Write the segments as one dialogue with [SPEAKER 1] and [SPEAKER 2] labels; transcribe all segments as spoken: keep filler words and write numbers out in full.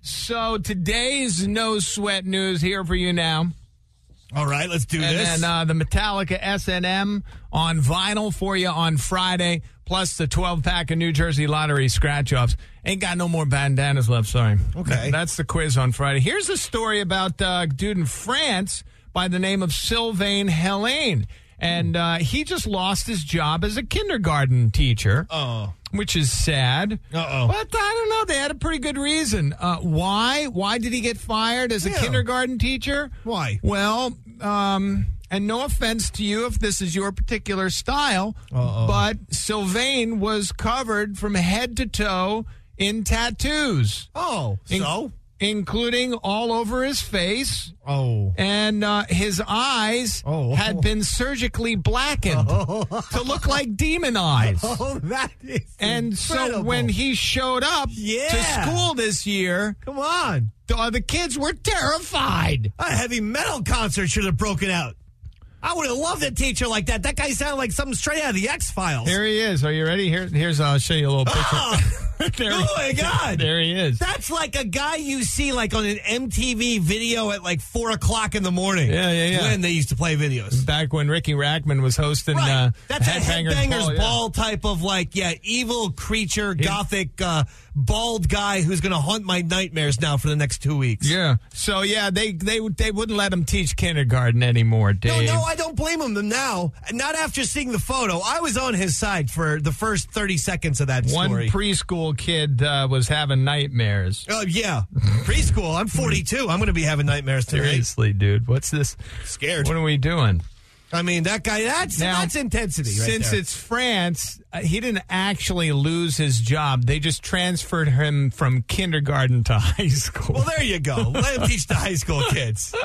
[SPEAKER 1] So today's No Sweat News here for you now.
[SPEAKER 2] All right, let's do
[SPEAKER 1] and
[SPEAKER 2] this.
[SPEAKER 1] And then uh, the Metallica S and M on vinyl for you on Friday, plus the twelve-pack of New Jersey Lottery scratch-offs. Ain't got no more bandanas left, sorry.
[SPEAKER 2] Okay.
[SPEAKER 1] That's the quiz on Friday. Here's a story about uh, a dude in France by the name of Sylvain Helene. And uh, he just lost his job as a kindergarten teacher.
[SPEAKER 2] Oh.
[SPEAKER 1] Which is sad.
[SPEAKER 2] Uh-oh.
[SPEAKER 1] But I don't know. They had a pretty good reason. Uh, why? Why did he get fired as a
[SPEAKER 2] Yeah.
[SPEAKER 1] kindergarten teacher?
[SPEAKER 2] Why?
[SPEAKER 1] Well, um, and no offense to you if this is your particular style,
[SPEAKER 2] Uh-oh.
[SPEAKER 1] but Sylvain was covered from head to toe in tattoos.
[SPEAKER 2] Oh,
[SPEAKER 1] In-
[SPEAKER 2] so?
[SPEAKER 1] including all over his face.
[SPEAKER 2] Oh.
[SPEAKER 1] And uh, his eyes
[SPEAKER 2] Oh.
[SPEAKER 1] had been surgically blackened to look like demon eyes.
[SPEAKER 2] Oh, that is
[SPEAKER 1] And so
[SPEAKER 2] incredible.
[SPEAKER 1] when he showed up
[SPEAKER 2] Yeah.
[SPEAKER 1] to school this year,
[SPEAKER 2] Come on.
[SPEAKER 1] the, the kids were terrified.
[SPEAKER 2] A heavy metal concert should have broken out. I would have loved a teacher like that. That guy sounded like something straight out of the X-Files.
[SPEAKER 1] Here he is. Are you ready? Here, here's I'll show you a little picture.
[SPEAKER 2] Oh,
[SPEAKER 1] there
[SPEAKER 2] oh my God.
[SPEAKER 1] There he is.
[SPEAKER 2] That's like a guy you see like on an M T V video at like four o'clock in the morning.
[SPEAKER 1] Yeah, yeah, yeah.
[SPEAKER 2] When they used to play videos.
[SPEAKER 1] Back when Ricky Rackman was hosting
[SPEAKER 2] Right.
[SPEAKER 1] uh,
[SPEAKER 2] That's a
[SPEAKER 1] Headbangers,
[SPEAKER 2] Headbangers
[SPEAKER 1] Ball.
[SPEAKER 2] Ball,
[SPEAKER 1] yeah.
[SPEAKER 2] type of like, yeah, evil creature, gothic, uh, bald guy who's going to haunt my nightmares now for the next two weeks.
[SPEAKER 1] Yeah. So yeah, they they they wouldn't let him teach kindergarten anymore,
[SPEAKER 2] No,
[SPEAKER 1] Dave.
[SPEAKER 2] no, I don't blame him now. Not after seeing the photo. I was on his side for the first thirty seconds of that
[SPEAKER 1] One
[SPEAKER 2] story.
[SPEAKER 1] preschool kid uh, was having nightmares.
[SPEAKER 2] Oh, yeah. Preschool. I'm forty-two. I'm going to be having nightmares tonight.
[SPEAKER 1] Seriously, dude. What's this?
[SPEAKER 2] Scared.
[SPEAKER 1] What are we doing?
[SPEAKER 2] I mean, that guy, that's,
[SPEAKER 1] Now,
[SPEAKER 2] that's intensity right
[SPEAKER 1] Since
[SPEAKER 2] there.
[SPEAKER 1] it's France, uh, he didn't actually lose his job. They just transferred him from kindergarten to high school.
[SPEAKER 2] Well, there you go. Let him teach the high school kids.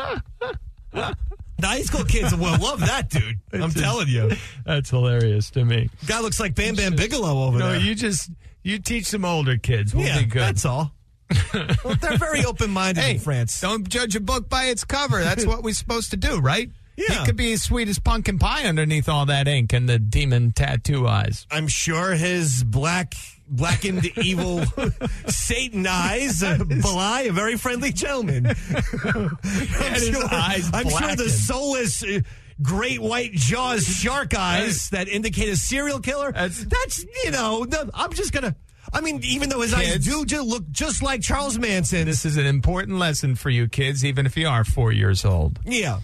[SPEAKER 2] The high school kids will love that, dude. I'm telling you.
[SPEAKER 1] That's hilarious to me.
[SPEAKER 2] Guy looks like Bam Bam Bigelow over
[SPEAKER 1] No,
[SPEAKER 2] there.
[SPEAKER 1] you just you teach some older kids. We'll
[SPEAKER 2] yeah,
[SPEAKER 1] be good.
[SPEAKER 2] that's all. Well, they're very open-minded
[SPEAKER 1] Hey,
[SPEAKER 2] in France.
[SPEAKER 1] don't judge a book by its cover. That's what we're supposed to do, right?
[SPEAKER 2] Yeah.
[SPEAKER 1] He could be as sweet as pumpkin pie underneath all that ink and the demon tattoo eyes.
[SPEAKER 2] I'm sure his black, blackened, evil Satan eyes uh, belie a very friendly gentleman. I'm,
[SPEAKER 1] his
[SPEAKER 2] sure,
[SPEAKER 1] eyes
[SPEAKER 2] I'm sure the
[SPEAKER 1] blackened.
[SPEAKER 2] soulless, uh, great white jaws shark eyes that indicate a serial killer.
[SPEAKER 1] That's-
[SPEAKER 2] That's, you know, no, I'm just going to. I mean, even though his eyes
[SPEAKER 1] Kids.
[SPEAKER 2] do just look just like Charles Manson.
[SPEAKER 1] This is an important lesson for you kids, even if you are four years old.
[SPEAKER 2] Yeah.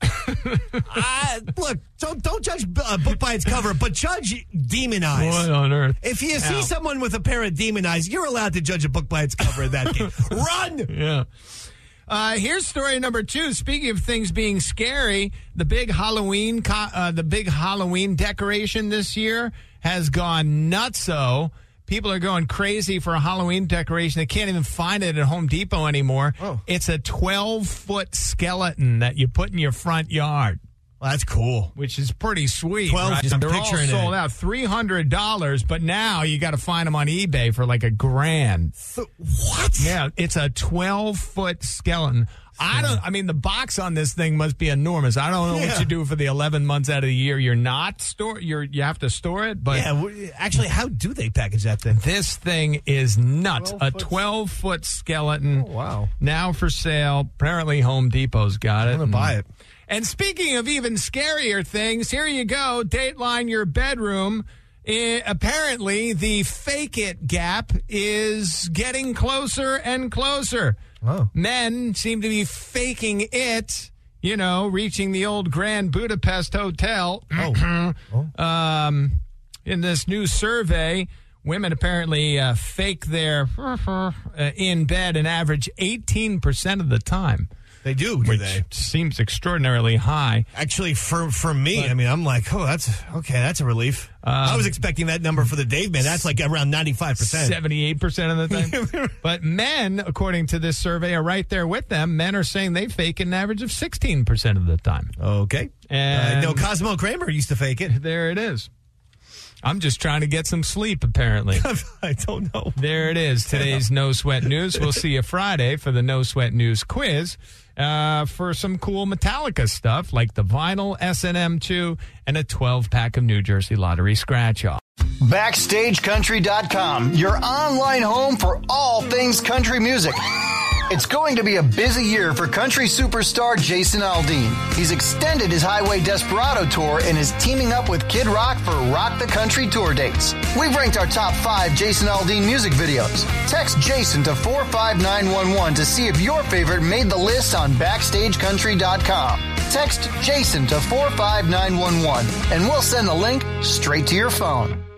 [SPEAKER 2] uh, look, don't don't judge a book by its cover, but judge demon eyes.
[SPEAKER 1] What on earth?
[SPEAKER 2] If you
[SPEAKER 1] Ow.
[SPEAKER 2] see someone with a pair of demon eyes, you're allowed to judge a book by its cover in that case. Run!
[SPEAKER 1] Yeah. Uh, here's story number two. Speaking of things being scary, the big Halloween, co- uh, the big Halloween decoration this year has gone nutso. People are going crazy for a Halloween decoration. They can't even find it at Home Depot anymore.
[SPEAKER 2] Oh.
[SPEAKER 1] It's a twelve-foot skeleton that you put in your front yard,
[SPEAKER 2] Well, that's cool.
[SPEAKER 1] which is pretty sweet.
[SPEAKER 2] twelve,
[SPEAKER 1] right?
[SPEAKER 2] just I'm
[SPEAKER 1] They're all
[SPEAKER 2] picturing
[SPEAKER 1] sold
[SPEAKER 2] it.
[SPEAKER 1] out, three hundred dollars, but now you got to find them on eBay for like a grand.
[SPEAKER 2] So, what?
[SPEAKER 1] Yeah, it's a twelve-foot skeleton. I don't. I mean, the box on this thing must be enormous. I don't know
[SPEAKER 2] Yeah.
[SPEAKER 1] what you do for the eleven months out of the year. You're not store. You're you have to store it, but
[SPEAKER 2] Yeah, w- actually, how do they package that thing?
[SPEAKER 1] this thing is nuts.
[SPEAKER 2] twelve
[SPEAKER 1] A
[SPEAKER 2] foot
[SPEAKER 1] twelve-foot skeleton.
[SPEAKER 2] Oh, wow.
[SPEAKER 1] Now for sale. Apparently, Home Depot's got it.
[SPEAKER 2] I'm going to buy it.
[SPEAKER 1] And speaking of even scarier things, here you go. Dateline your bedroom. Eh, apparently, the fake it gap is getting closer and closer.
[SPEAKER 2] Oh.
[SPEAKER 1] Men seem to be faking it, you know, reaching the old Grand Budapest Hotel.
[SPEAKER 2] Oh. oh.
[SPEAKER 1] Um, in this new survey, women apparently uh, fake their uh, in bed an average eighteen percent of the time.
[SPEAKER 2] They do, do
[SPEAKER 1] Which
[SPEAKER 2] they?
[SPEAKER 1] seems extraordinarily high.
[SPEAKER 2] Actually, for for me, I mean, I'm like, oh, that's okay. That's a relief. I was expecting that number for the Dave Man. That's like around ninety-five percent.
[SPEAKER 1] seventy-eight percent of the time. But men, according to this survey, are right there with them. Men are saying they fake an average of sixteen percent of the time.
[SPEAKER 2] Okay.
[SPEAKER 1] And
[SPEAKER 2] uh, no, Cosmo Kramer used to fake it.
[SPEAKER 1] there it is. I'm just trying to get some sleep, apparently.
[SPEAKER 2] I don't know.
[SPEAKER 1] There it is. Today's No Sweat News. We'll see you Friday for the No Sweat News quiz uh, for some cool Metallica stuff like the vinyl S and M two and a twelve-pack of New Jersey Lottery scratch-off.
[SPEAKER 3] Backstage Country dot com, your online home for all things country music. It's going to be a busy year for country superstar Jason Aldean. He's extended his Highway Desperado tour and is teaming up with Kid Rock for Rock the Country tour dates. We've ranked our top five Jason Aldean music videos. Text Jason to four five nine one one to see if your favorite made the list on Backstage Country dot com. Text Jason to four five nine one one and we'll send the link straight to your phone.